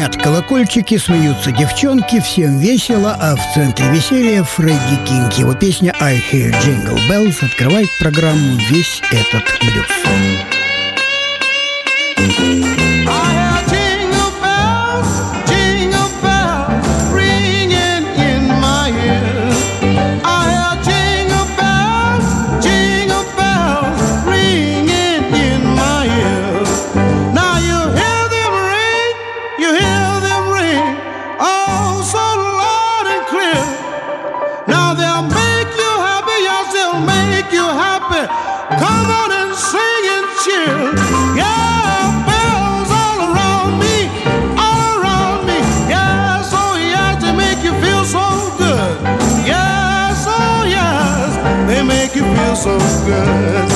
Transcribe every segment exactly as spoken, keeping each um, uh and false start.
Звонят колокольчики, смеются девчонки, всем весело, а в центре веселья Фредди Кинг. Его песня «I Hear Jingle Bells» открывает программу «Весь этот блюз». So good.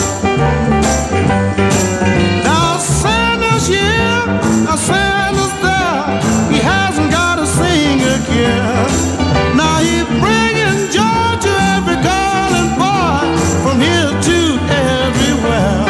Now Santa's here, now Santa's there. He hasn't got to sing again. Now he's bringing joy to every girl and boy from here to everywhere.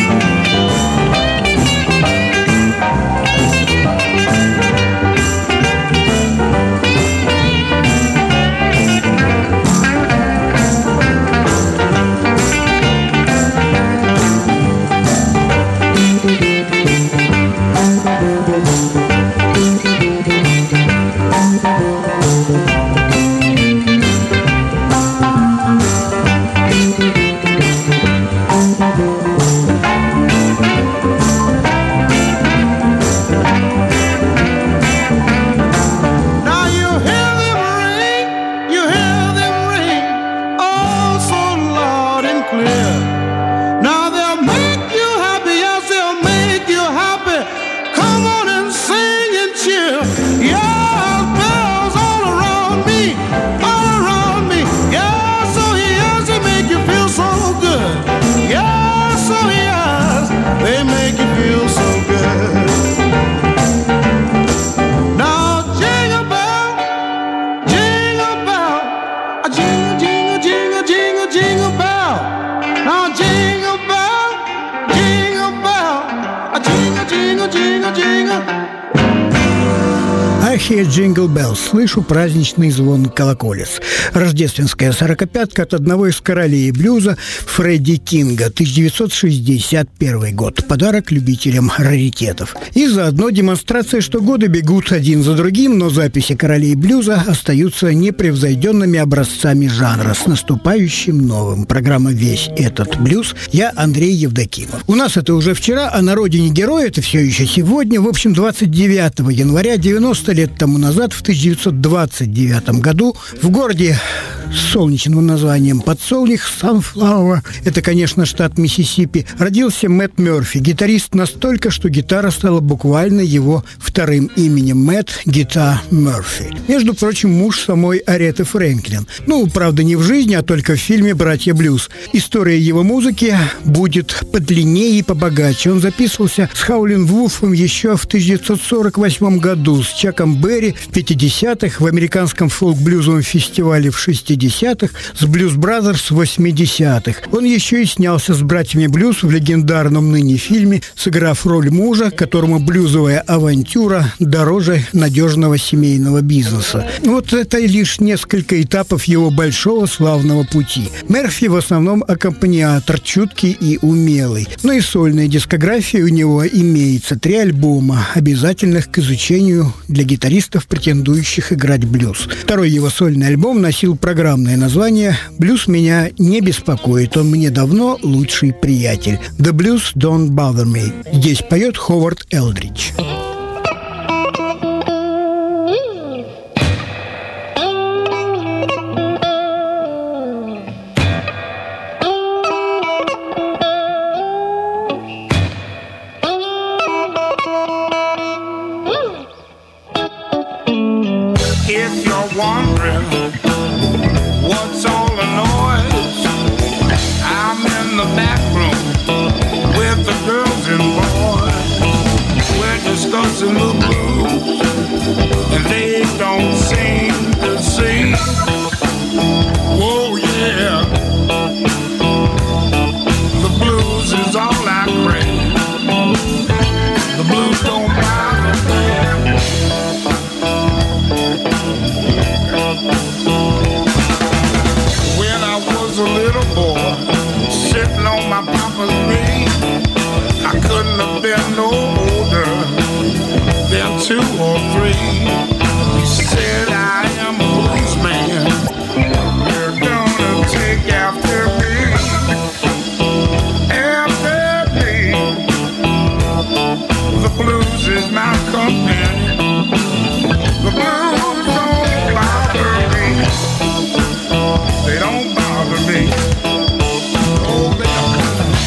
I hear jingle bells. Слышу праздничный звон колоколец. Рождественская сорокопятка от одного из королей блюза Фредди Кинга, тысяча девятьсот шестьдесят первый год. Подарок любителям раритетов. И заодно демонстрация, что годы бегут один за другим, но записи королей блюза остаются непревзойденными образцами жанра. С наступающим новым. Программа «Весь этот блюз». Я Андрей Евдокимов. У нас это уже вчера, а на родине героя это все еще сегодня. В общем, двадцать девятого января девяносто лет тому назад, в тысяча девятьсот двадцать девятом году, в городе с солнечным названием Подсолнух, Sunflower, это, конечно, штат Миссисипи, родился Мэтт Мерфи, гитарист настолько, что гитара стала буквально его вторым именем. Мэтт «Гита» Мерфи. Между прочим, муж самой Ареты Фрэнклин. Ну, правда, не в жизни, а только в фильме «Братья Блюз». История его музыки будет подлиннее и побогаче. Он записывался с Хаулин Вулфом еще в тысяча девятьсот сорок восьмом году, с Чаком Берри в пятидесятых, в американском фолк-блюзовом фестивале в шестидесятых, с Блюз Бразерс в восьмидесятых. Он еще и снялся с братьями Блюз в легендарном ныне фильме, сыграв роль мужа, которому блюзовая авантюра дороже надежного семейного бизнеса. Вот это лишь несколько этапов его большого славного пути. Мерфи в основном аккомпаниатор, чуткий и умелый. Но и сольная дискография у него имеется. Три альбома, обязательных к изучению для гитаристов, претендующих играть блюз. Второй его сольный альбом носил программное название «Блюз меня не беспокоит, он мне давно лучший приятель». «The Blues Don't Bother Me». Здесь поет Ховард Элдридж. Wondering what's all the noise, I'm in the back room with the girls and boys. We're discussing the blues and they don't seem to see. Whoa, yeah, the blues is all I crave. The blues don't bother me. two or three. He said, I am a blues man. You're gonna take after me. After me. The blues is my companion. The blues don't bother me. They don't bother me. Oh, they don't.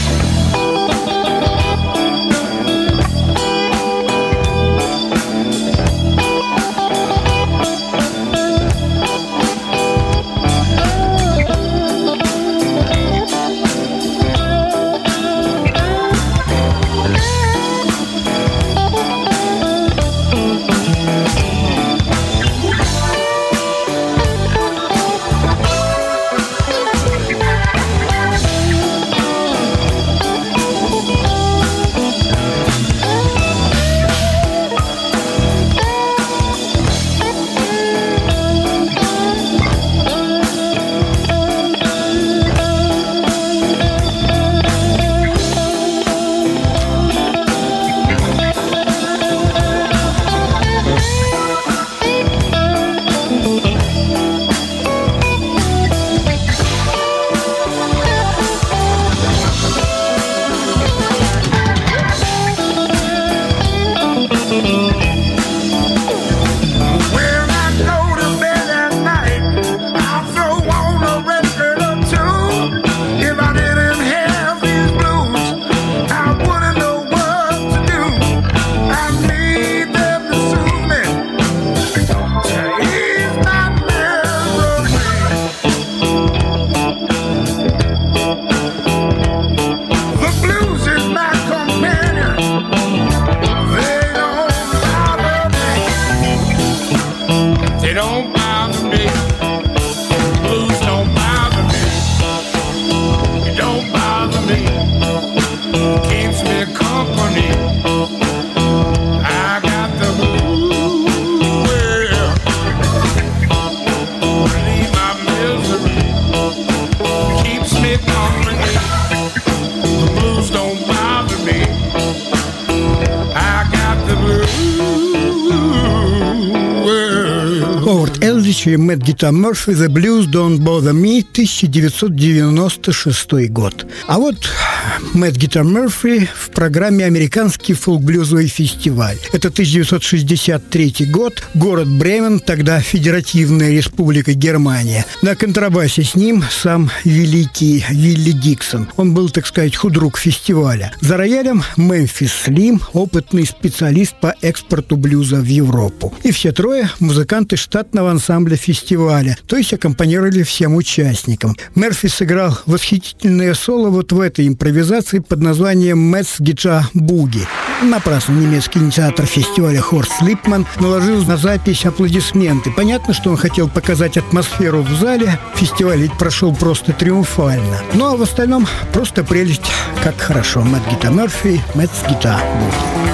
И Мэтт Гита Мерфи «The Blues Don't Bother Me», тысяча девятьсот девяносто шестой год. А вот Мэтт Гита Мерфи в программе «Американский фолк-блюзовый фестиваль». Это тысяча девятьсот шестьдесят третий год, город Бремен, тогда Федеративная Республика Германия. На контрабасе с ним сам великий Вилли Диксон. Он был, так сказать, худрук фестиваля. За роялем Мемфис Слим, опытный специалист по экспорту блюза в Европу. И все трое – музыканты штатного ансамбля фестиваля, то есть аккомпанировали всем участникам. Мерфи сыграл восхитительное соло вот в этой импровизации под названием «Мэтс Гита Буги». Напрасно немецкий инициатор фестиваля Хорст Липман наложил на запись аплодисменты. Понятно, что он хотел показать атмосферу в зале. Фестиваль ведь прошел просто триумфально. Ну а в остальном просто прелесть, как хорошо. Мэтт Гита Мерфи, «Мэтс Гита Буги».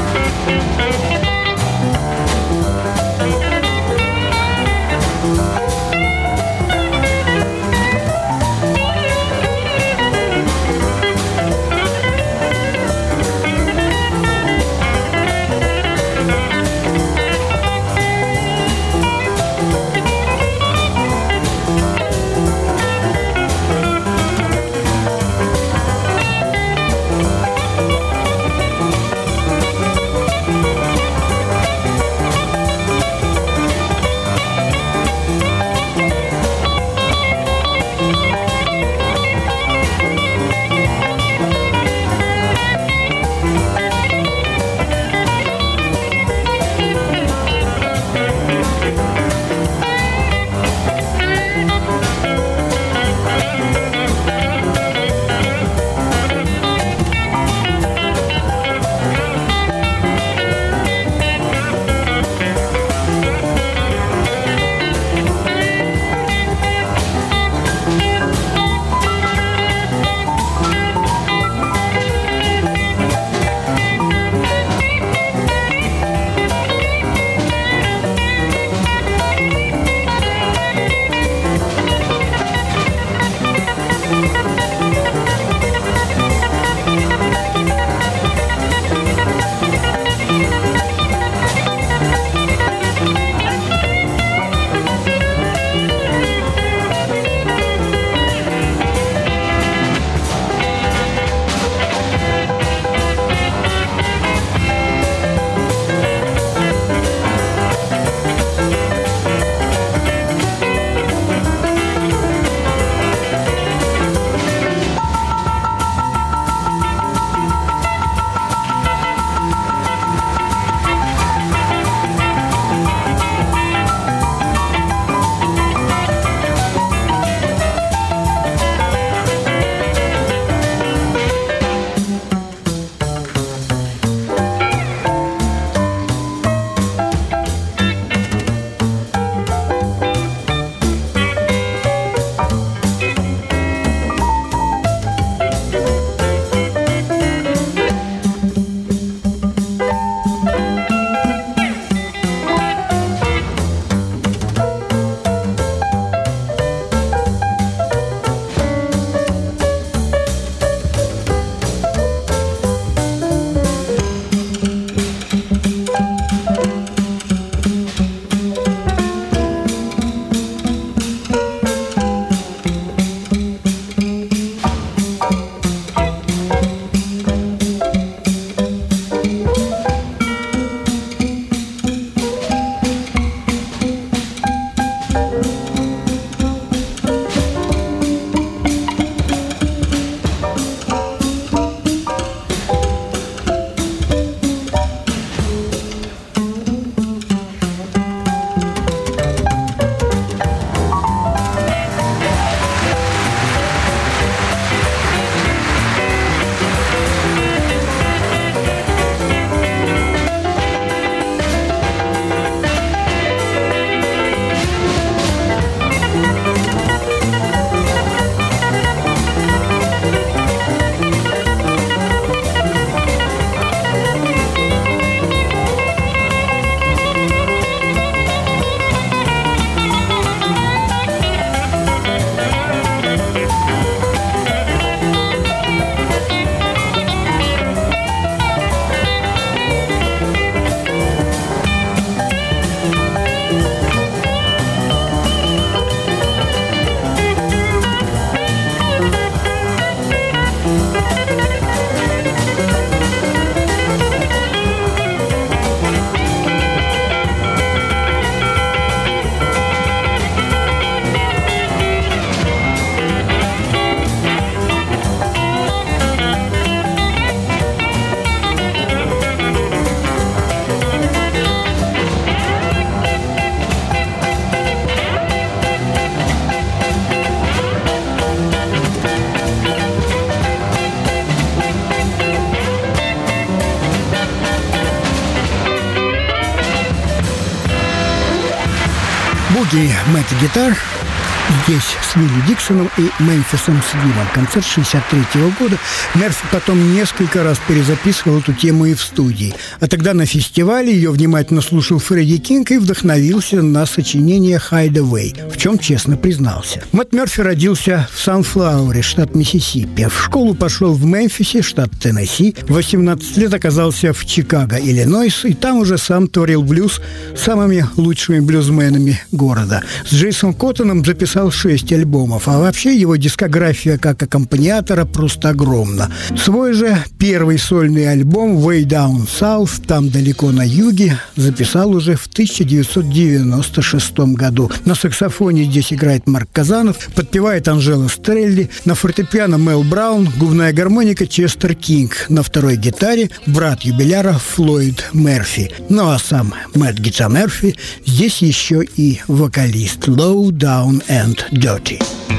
Буги Мэтт Гитар. Здесь с Вилли Диксоном и Мемфисом Слимом. Концерт шестьдесят третьего года. Мерфи потом несколько раз перезаписывал эту тему и в студии. А тогда на фестивале ее внимательно слушал Фредди Кинг и вдохновился на сочинение «Hideaway», в чем честно признался. Мэтт Мерфи родился в Санфлауэре, штат Миссисипи. В школу пошел в Мемфисе, штат Теннесси. В восемнадцать лет оказался в Чикаго, Иллинойс, и там уже сам творил блюз с самыми лучшими блюзменами города. С Джейсом Коттоном записал шесть альбомов, а вообще его дискография как аккомпаниатора просто огромна. Свой же первый сольный альбом «Way Down South», «Там далеко на юге», записал уже в тысяча девятьсот девяносто шестом году. На саксофоне здесь играет Марк Казанов, подпевает Анжела Стрелли, на фортепиано Мел Браун, губная гармоника Честер Кинг, на второй гитаре брат юбиляра Флойд Мерфи. Ну а сам Мэтт Гитар Мерфи здесь еще и вокалист Low Down and Dirty.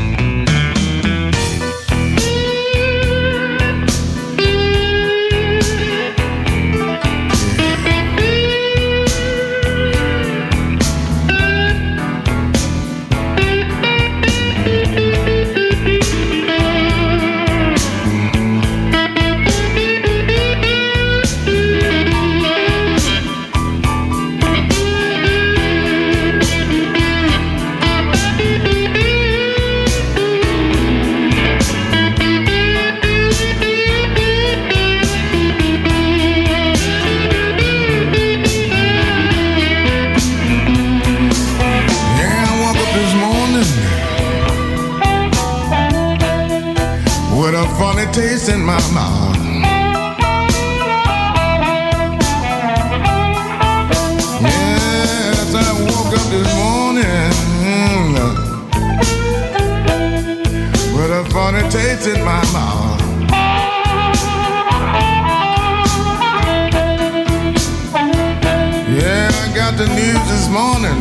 Taste in my mouth. Yes, I woke up this morning with a funny taste in my mouth. Yeah, I got the news this morning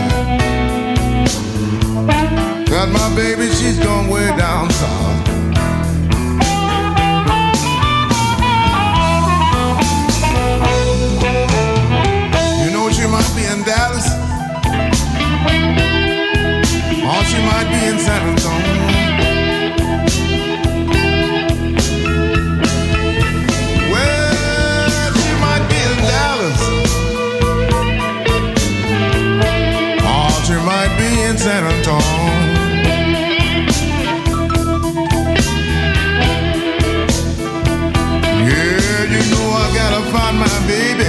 that my baby, she's gone way down south. She might be in Dallas, or she might be in San Antonio. Well, she might be in Dallas, or she might be in San Antonio. Yeah, you know I gotta find my baby.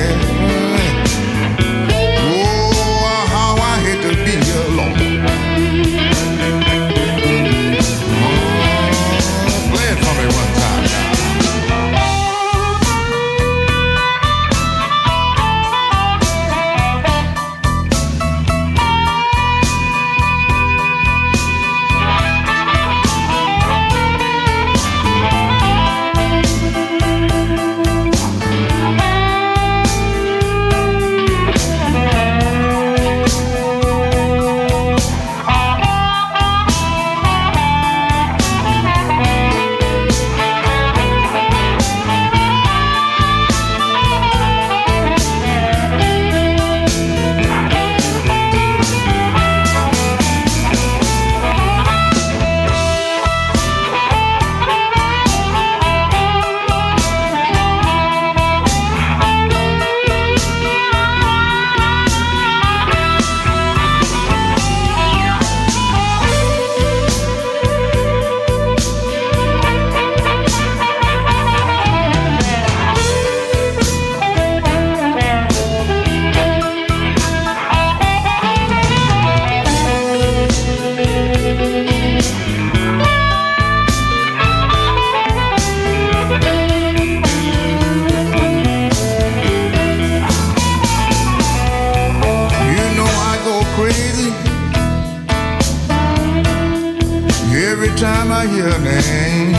Time I hear her name,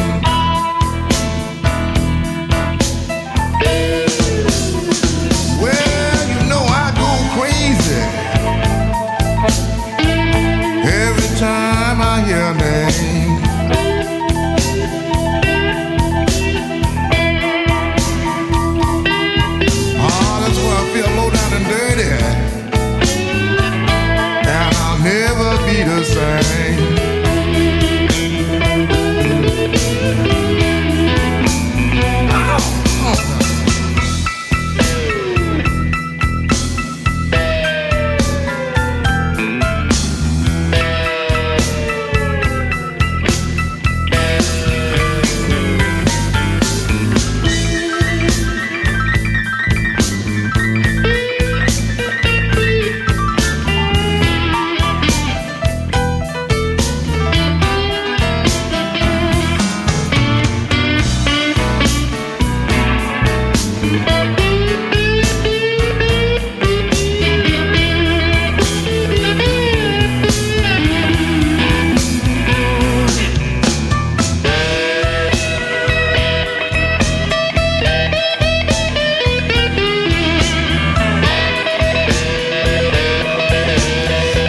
well, you know I go crazy every time I hear her name. Oh, that's where I feel low down and dirty, and I'll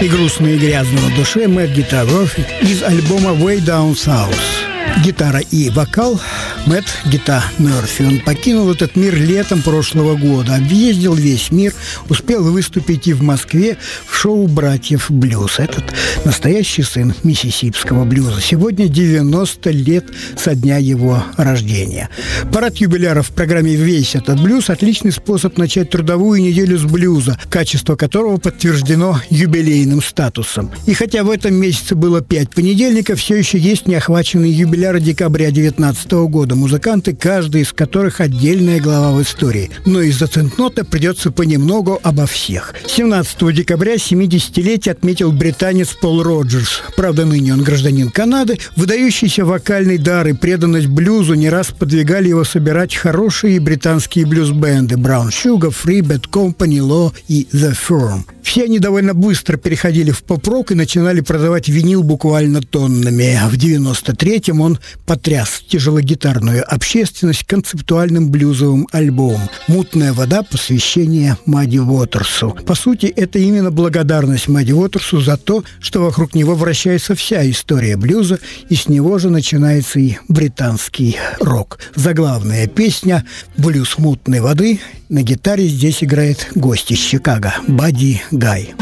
И грустно и грязно на душе Мэтт Guitar Murphy из альбома Way Down South. Гитара и вокал Мэтт Guitar Murphy. Он покинул этот мир летом прошлого года, объездил весь мир, успел выступить и в Москве в шоу «Братьев Блюз». Этот настоящий сын миссисипского блюза. Сегодня девяносто лет со дня его рождения. Парад юбиляров в программе «Весь этот блюз» – отличный способ начать трудовую неделю с блюза, качество которого подтверждено юбилейным статусом. И хотя в этом месяце было пять понедельников, все еще есть неохваченные юбиляры декабря девятнадцатого года. Музыканты, каждый из которых отдельная глава в истории. Но из-за центнота придется понемногу обо всех. семнадцатого декабря семидесятилетие отметил британец Пол Роджерс. Правда, ныне он гражданин Канады. Выдающийся вокальный дар и преданность блюзу не раз подвигали его собирать хорошие британские блюз-бенды Brown Sugar, Free, Bad Company, Law и The Firm. Все они довольно быстро переходили в поп-рок и начинали продавать винил буквально тоннами. В девяносто третьем он потряс тяжелогитарную общественность концептуальным блюзовым альбомом «Мутная вода. Посвящение Мадди Уотерсу». По сути, это именно благодарность Мадди Уотерсу за то, что вокруг него вращается вся история блюза, и с него же начинается и британский рок. Заглавная песня «Блюз мутной воды». На гитаре здесь играет гость из Чикаго – Бадди Гай.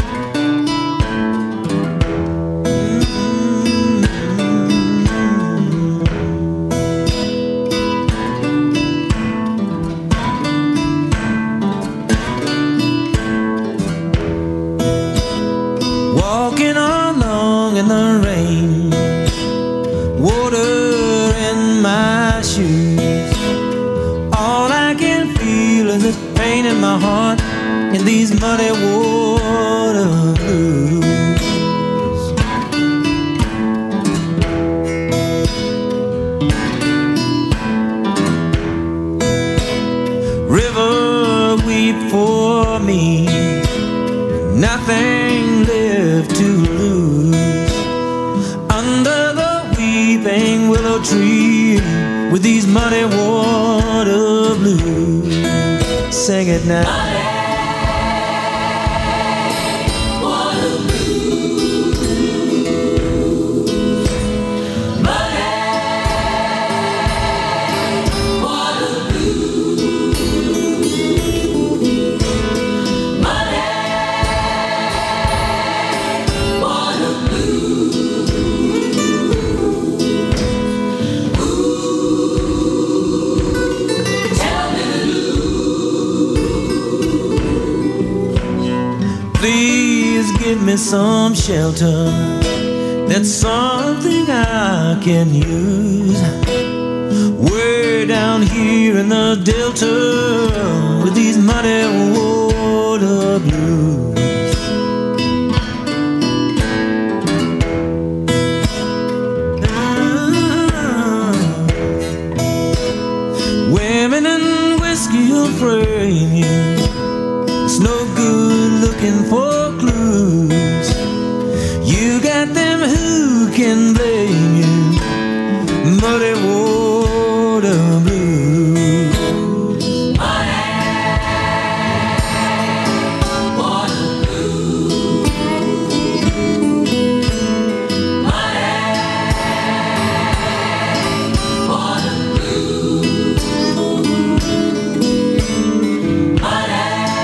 Walking along in the rain, water in my shoes. All I can feel is this pain in my heart in these muddy water blues. River, weep for me, nothing left to lose. Under the weeping willow tree with these muddy water blues. Sing it now. Muddy water blues. Muddy water blues. Muddy water blues. Please give me some shelter. That's something I can use. Way down here in the Delta with these muddy water blues. Women and whiskey will frame you. It's no good looking for clues. You got them, who can blame you? Muddy water blues. Muddy water blues. Muddy water blues. Muddy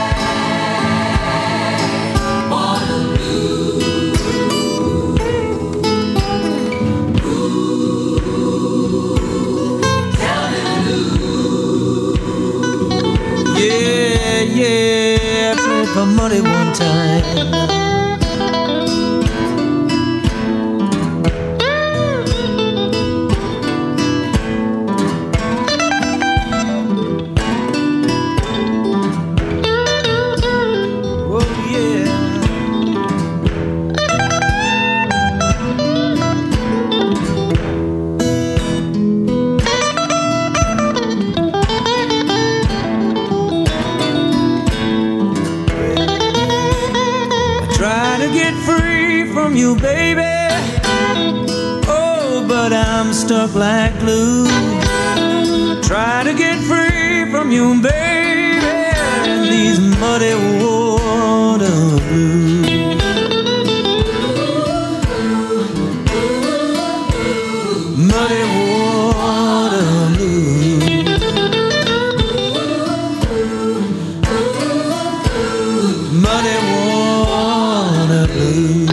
yeah, I played for money one time. Oh yeah. Try to get free from you, baby. Oh, but I'm stuck like glue. Try to get free from you, baby, in these muddy water blues. blues.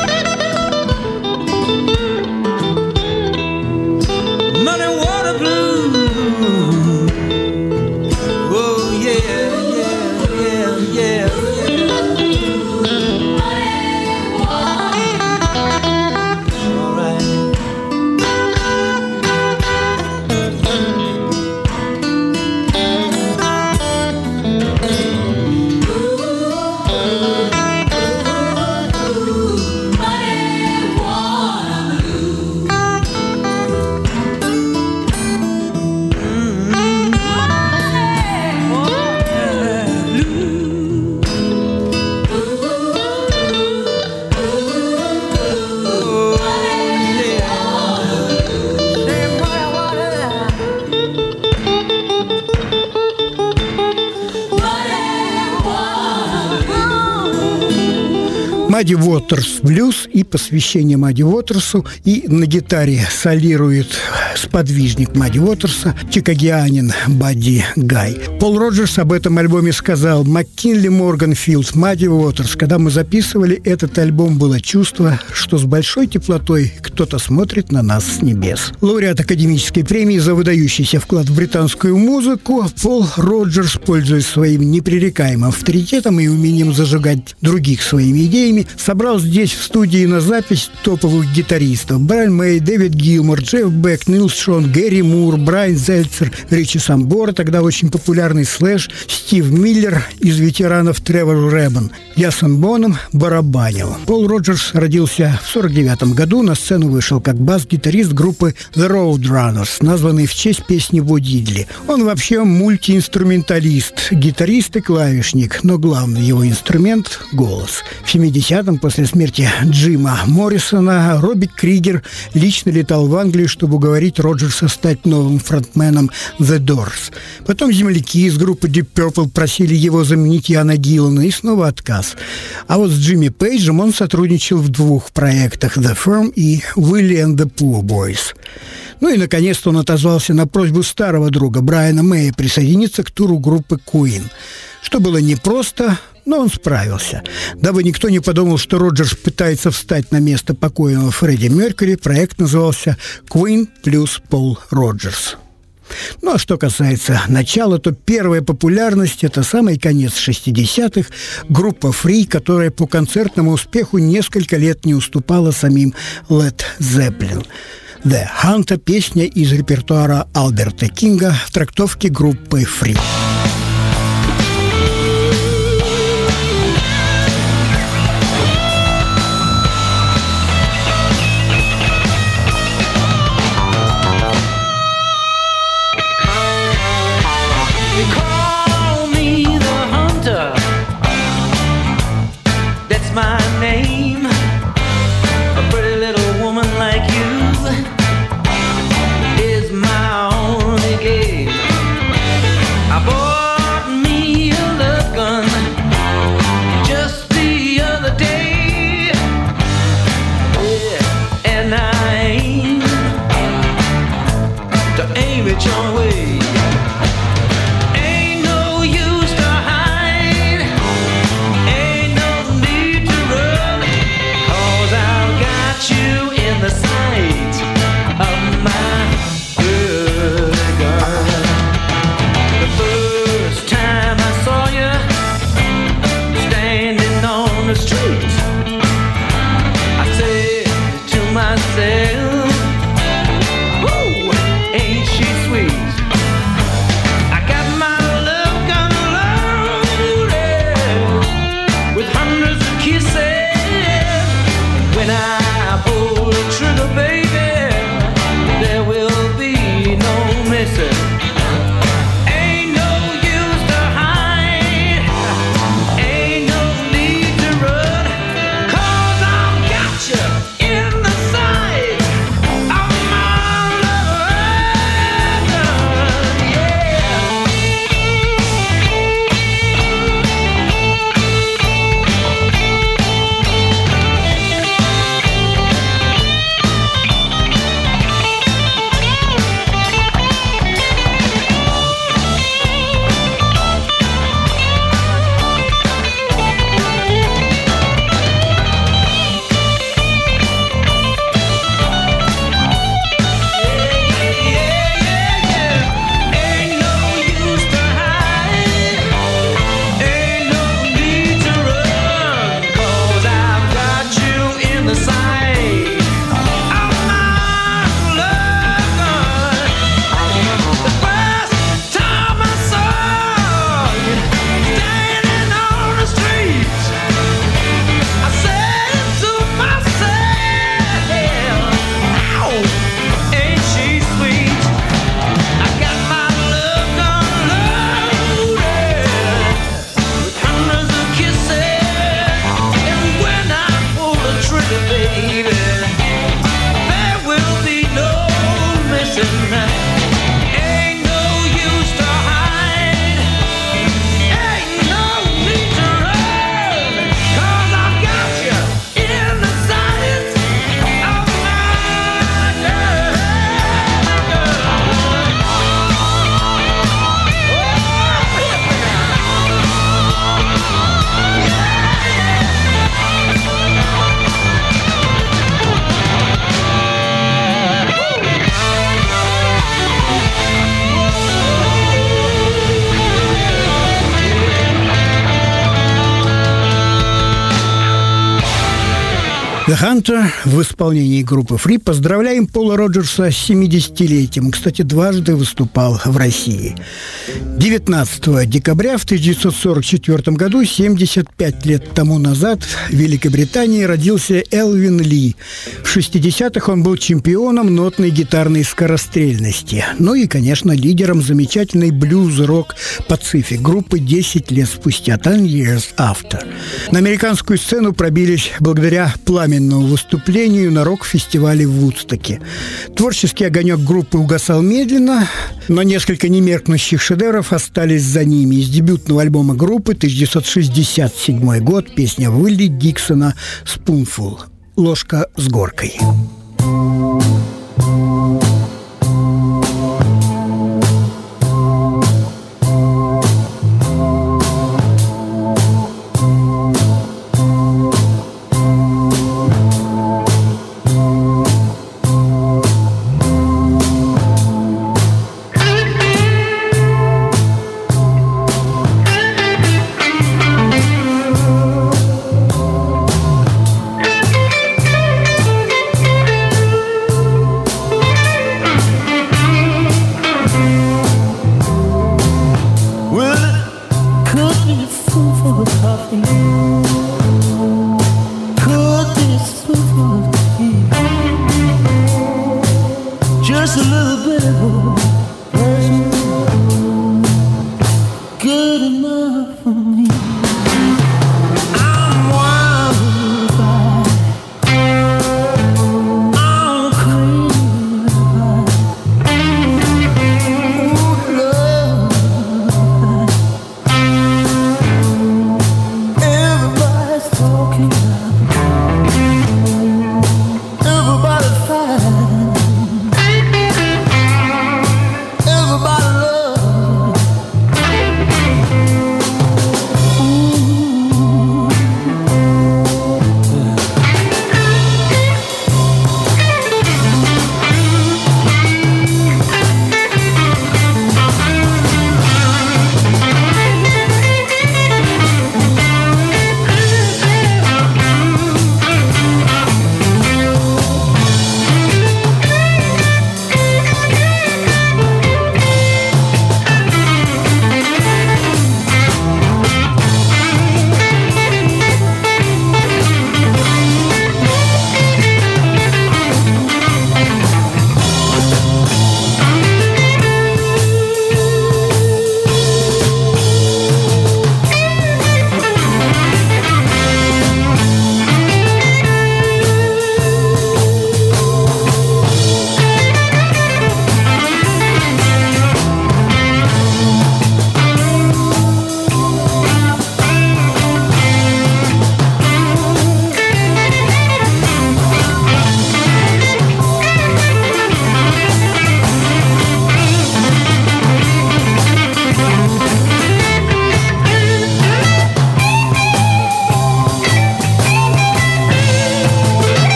Muddy water blues. Oh yeah, yeah, yeah, yeah, yeah. All right. Мадди Уотерс блюз и посвящение Мадди Уотерсу, и на гитаре солирует сподвижник Мадди Уотерса, чикагианин Бадди Гай. Пол Роджерс об этом альбоме сказал: «Маккинли, Морганфилд, Мадди Уотерс. Когда мы записывали этот альбом, было чувство, что с большой теплотой кто-то смотрит на нас с небес». Лауреат Академической премии за выдающийся вклад в британскую музыку, Пол Роджерс, пользуясь своим непререкаемым авторитетом и умением зажигать других своими идеями, собрал здесь в студии на запись топовых гитаристов: Брайан Мэй, Дэвид Гилмор, Джефф Бек, Нил Шон, Гэри Мур, Брайан Зельцер, Ричи Самбора, тогда очень популярный Слэш, Стив Миллер, из ветеранов Тревор Рэббон. Ясон Боном барабанил. Пол Роджерс родился в сорок девятом году. На сцену вышел как бас-гитарист группы The Roadrunners, названный в честь песни Бо Дидли. Он вообще мультиинструменталист, гитарист и клавишник, но главный его инструмент – голос. В семидесятом, после смерти Джима Моррисона, Робби Кригер лично летал в Англию, чтобы уговорить Роджерса стать новым фронтменом The Doors. Потом земляки из группы Deep Purple просили его заменить Яна Гиллана, и снова отказ. А вот с Джимми Пейджем он сотрудничал в двух проектах The Firm и Willie and the Poor Boys. Ну и, наконец-то, он отозвался на просьбу старого друга Брайана Мэя присоединиться к туру группы Queen, что было непросто, но он справился. Дабы никто не подумал, что Роджерс пытается встать на место покойного Фредди Меркьюри, проект назывался «Queen плюс Пол Роджерс». Ну, а что касается начала, то первая популярность – это самый конец шестидесятых, группа Free, которая по концертному успеху несколько лет не уступала самим Led Zeppelin. «The Hunter» – песня из репертуара Альберта Кинга в трактовке группы Free. Boy The Hunter в исполнении группы Free. Поздравляем Пола Роджерса с семидесятилетием. Кстати, дважды выступал в России. девятнадцатого декабря в тысяча девятьсот сорок четвёртом году, семьдесят пять лет тому назад, в Великобритании родился Элвин Ли. В шестидесятых он был чемпионом нотной гитарной скорострельности. Ну и, конечно, лидером замечательной блюз-рок Pacific группы десять лет спустя, Ten Years After. На американскую сцену пробились благодаря пламенному выступлению на рок-фестивале в Вудстоке. Творческий огонек группы угасал медленно, но несколько немеркнущих шедевров остались за ними. Из дебютного альбома группы тысяча девятьсот шестьдесят седьмой год, песня Уилли Диксона «Spoonful» – «Ложка с горкой».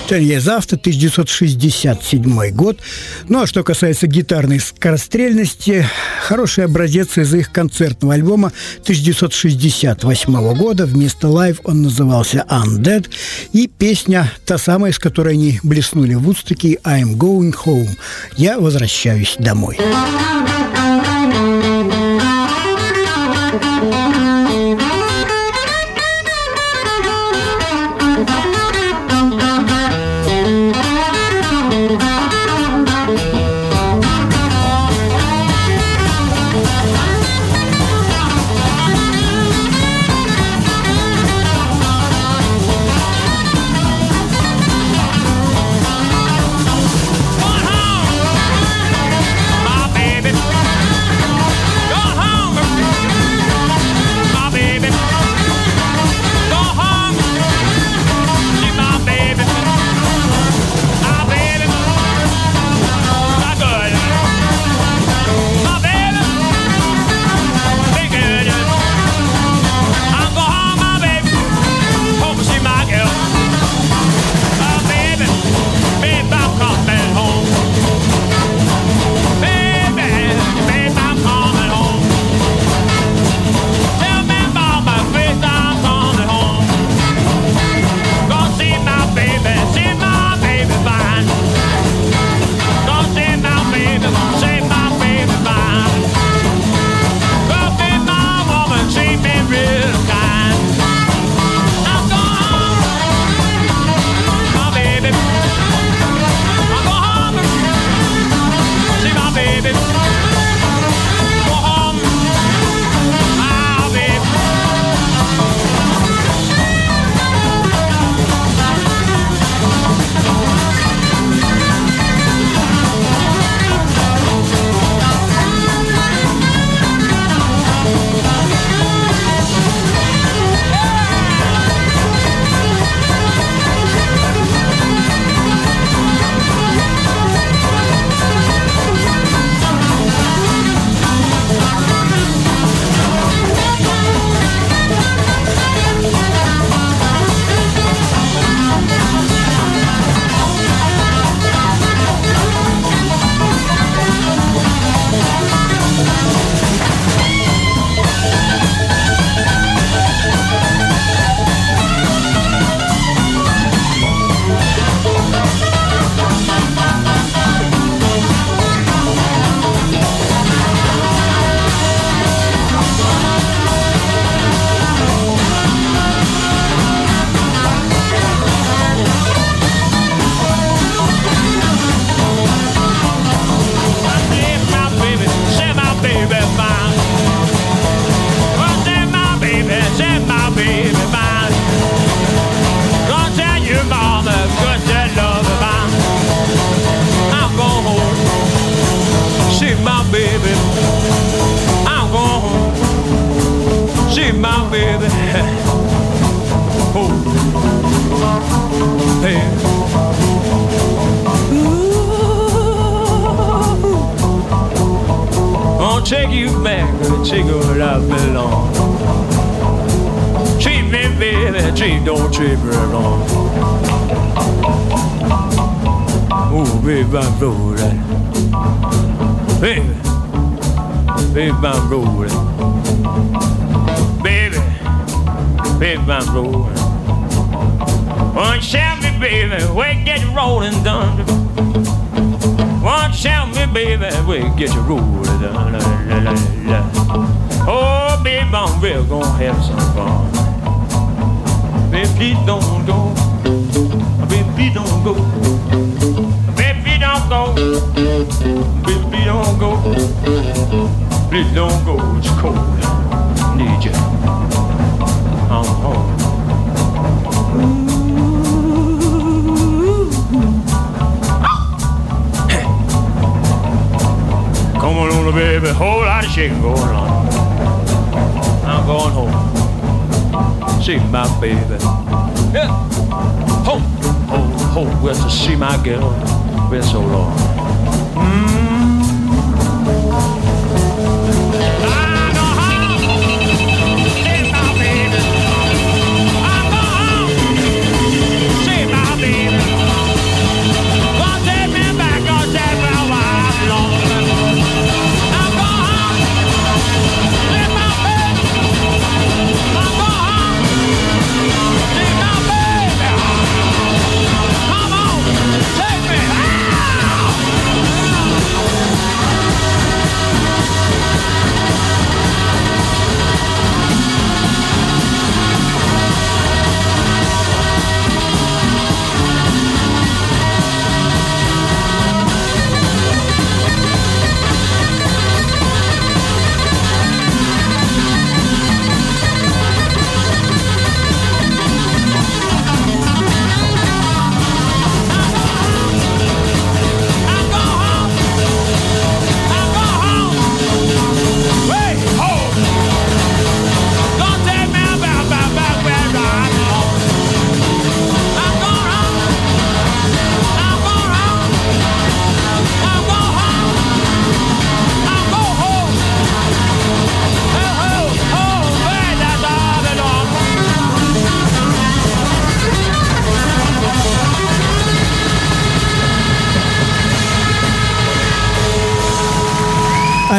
Завтра, тысяча девятьсот шестьдесят седьмой год. Ну, а что касается гитарной скорострельности, хороший образец из их концертного альбома тысяча девятьсот шестьдесят восьмого года. Вместо «Live» он назывался «Undead». И песня та самая, с которой они блеснули в Вудстоке, «I'm going home». «Я возвращаюсь домой». Take you back and take where I belong. Treat me, baby, treat, don't treat me wrong. Oh, baby, I'm rolling. Baby, baby, I'm rolling. Baby, baby, I'm rolling. One shout me, baby, we get rolling done. One shout me, baby, we get you rolling done. La, la, la. Oh, baby, I'm real gonna have some fun. Baby, please don't go. Baby, please don't go. Baby, please don't go. Baby, please don't go. Please don't go. It's cold. Need you. I'm home. Come on, baby, whole lot of shaking going on. I'm going home. See my baby. Yeah. Home, home, home. Where's to see my girl? Been so long. Mm. I go home. See my baby. I go home. See my baby.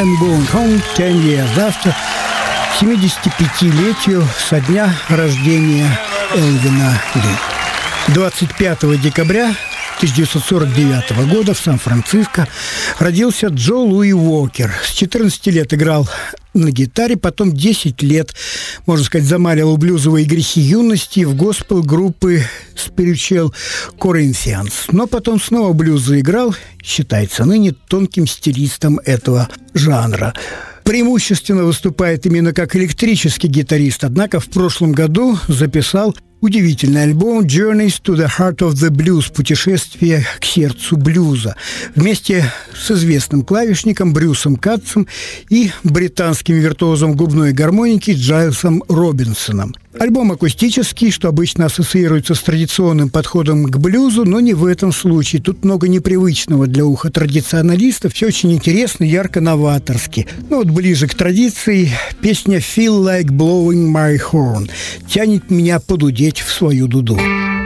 I'm Going Home ten years after, семидесятипятилетию со дня рождения Элвина Ли. двадцать пятого декабря тысяча девятьсот сорок девятого года в Сан-Франциско родился Джо Луи Уокер. С четырнадцати лет играл на гитаре, потом десять лет, можно сказать, замаливал блюзовые грехи юности в госпел группы Spiritual Corinthians. Но потом снова блюз заиграл, считается ныне тонким стилистом этого жанра. Преимущественно выступает именно как электрический гитарист, однако в прошлом году записал удивительный альбом «Journeys to the Heart of the Blues» – «Путешествие к сердцу блюза» вместе с известным клавишником Брюсом Катцем и британским виртуозом губной гармоники Джайлсом Робинсоном. Альбом акустический, что обычно ассоциируется с традиционным подходом к блюзу, но не в этом случае. Тут много непривычного для уха традиционалистов. Все очень интересно, ярко, новаторски. Ну вот ближе к традиции песня «Feel like blowing my horn» тянет меня подудеть в свою дуду.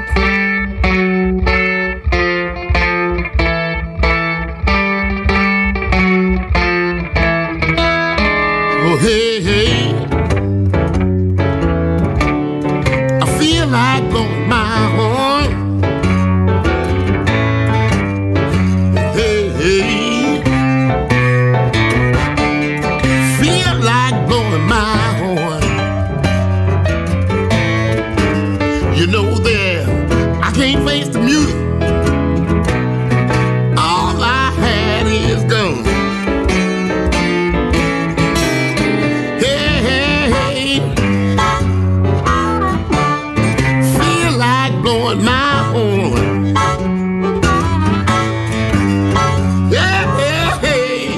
Oh, hey, hey. I feel like blowing my horn. Hey, hey. Feel like blowing my horn. You know that I can't face the music. All I had is gone. Blowing my horn. Yeah, yeah, hey.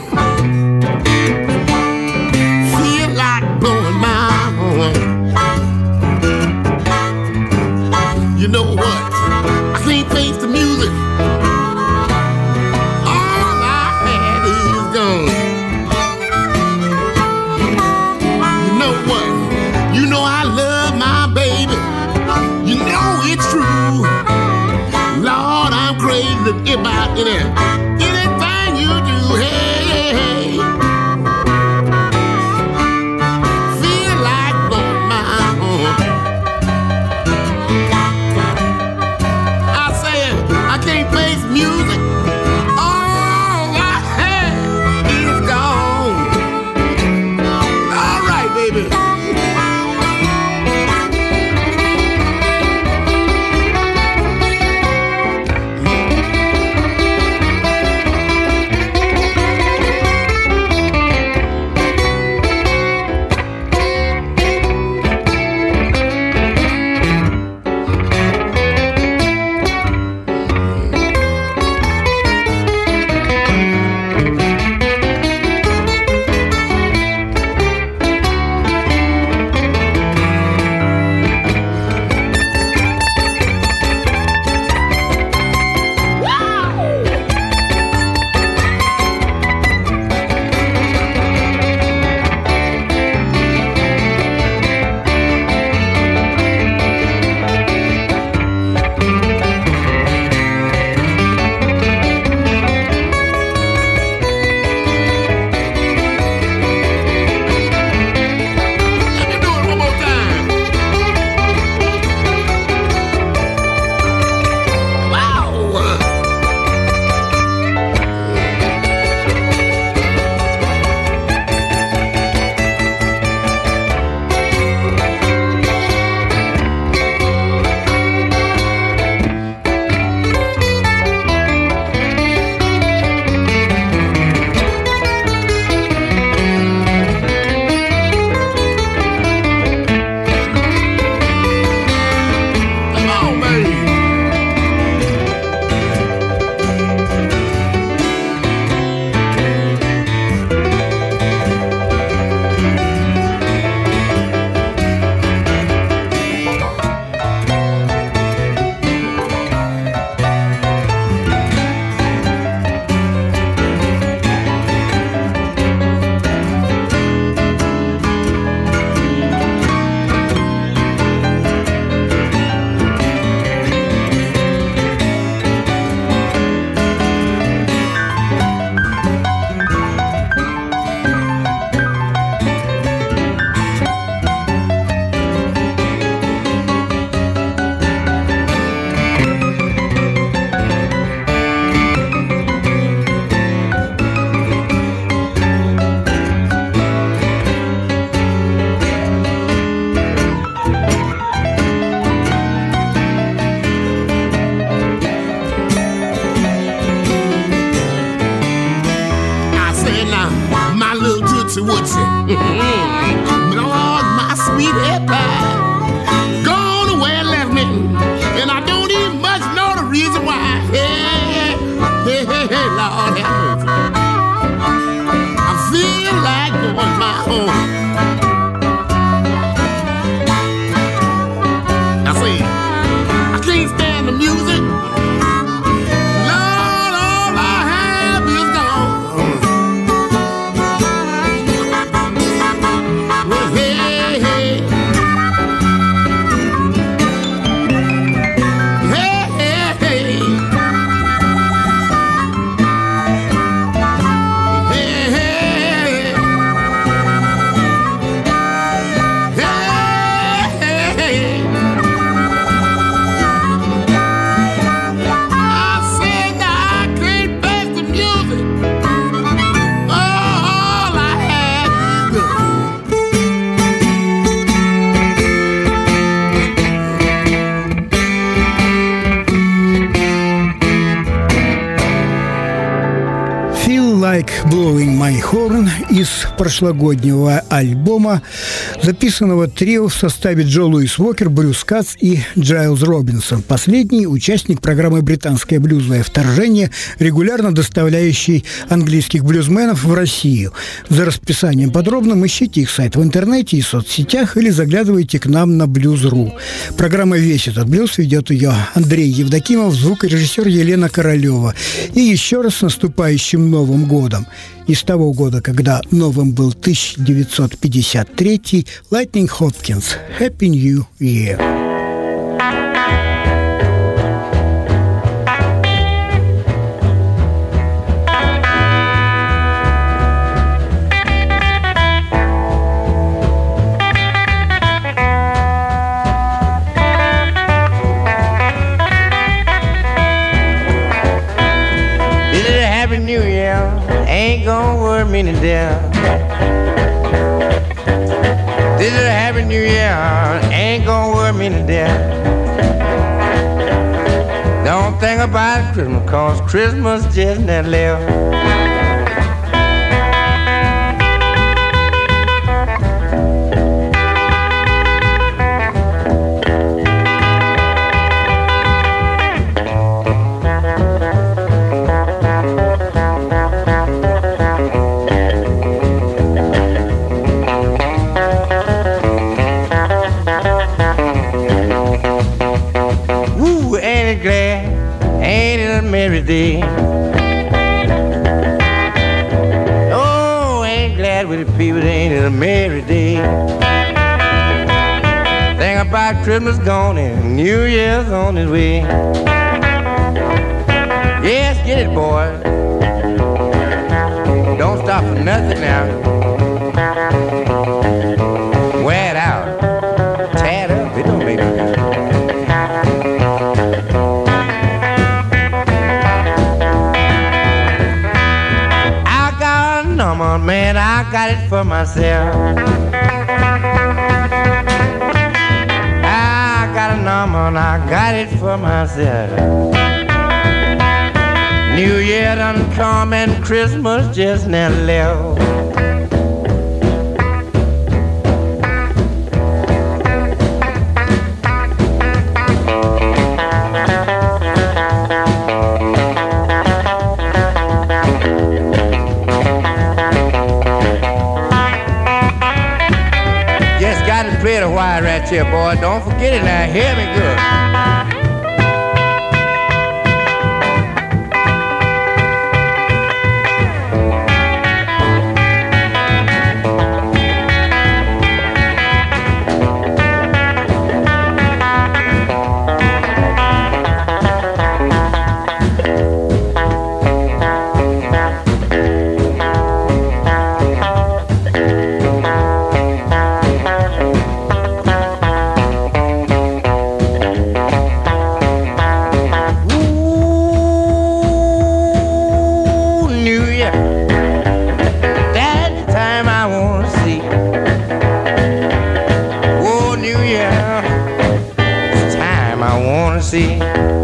Feel like blowing my horn. You know what? I can't face the music. All I had is gone. You know what? You know I love my baby. You know it's true. Lord, I'm crazy about any, anything you do. Hey, hey, hey. Feel like blowing my horn. I said I can't face music. All I had is gone. All right, baby. «Blowing My Horn» из прошлогоднего альбома, записанного трио в составе Джо Луис Уокер, Брюс Катс и Джайлз Робинсон. Последний – участник программы «Британское блюзовое вторжение», регулярно доставляющий английских блюзменов в Россию. За расписанием подробным ищите их сайт в интернете и соцсетях или заглядывайте к нам на блюз точка ру. Программа «Весь этот блюз» ведет ее Андрей Евдокимов, звукорежиссер Елена Королева. И еще раз с наступающим Новым годом. Из того года, когда новым был тысяча девятьсот пятьдесят третий, Lightning Hopkins. Happy New Year! Ain't gonna worry me to death. This is a happy new year. Ain't gonna worry me to death. Don't think about Christmas, cause Christmas just never left. Day. Oh, ain't glad with the people, ain't it a merry day. Think about Christmas gone and New Year's on its way. Yes, get it, boy. Don't stop for nothing now. Wear it out. Tear it up. It don't make no difference. Man, I got it for myself. I got a number and I got it for myself. New Year done come and Christmas just never left. Play the wire right here, boy. Don't forget it now. Hear me good.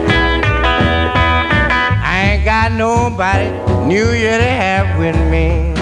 I ain't got nobody New Year to have with me.